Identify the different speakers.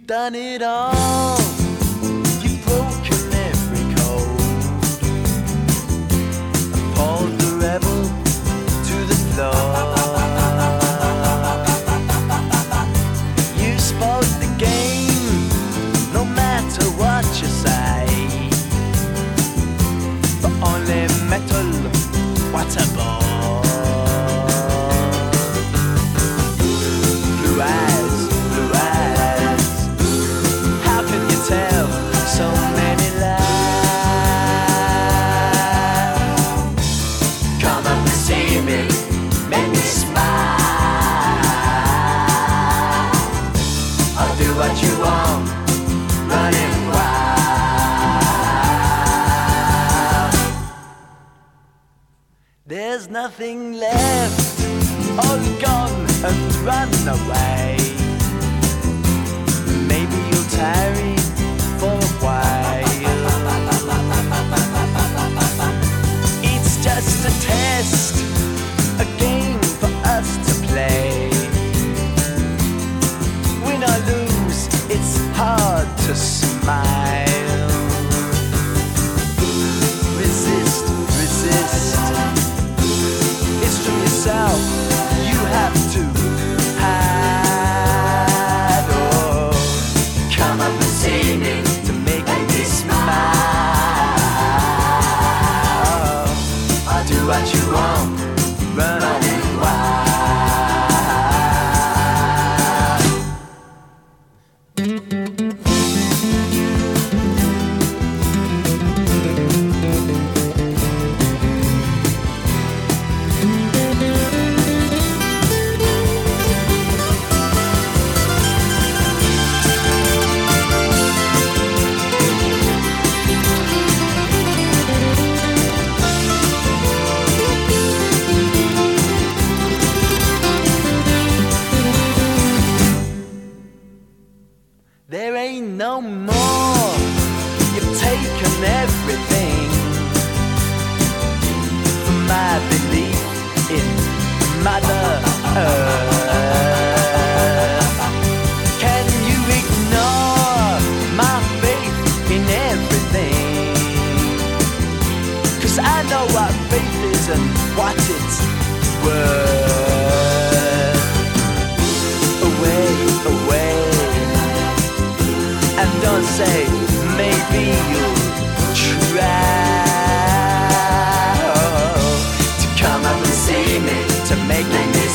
Speaker 1: done it all. You've broken every code, appalled the rebel to the floor. You spoke the game, no matter what you say, but only metal, what a bore. Blue eyes, how can you tell so many lies? Come up and see me, make me smile. I'll do what you want, running wild. There's nothing left, all gone and run away. Maybe you'll tarry for a while. It's just a test, a game for us to play. Win or lose, it's hard to smile. Resist, it's from yourself you have to hide. Oh, come up and see me to make me smile. I'll do what you want, running wild. There ain't no more, you've taken everything from my belief in Mother Earth. Can you ignore my faith in everything? 'Cause I know what faith is and what it's worth. Away, and don't say maybe you'll try to come up and see me, to make me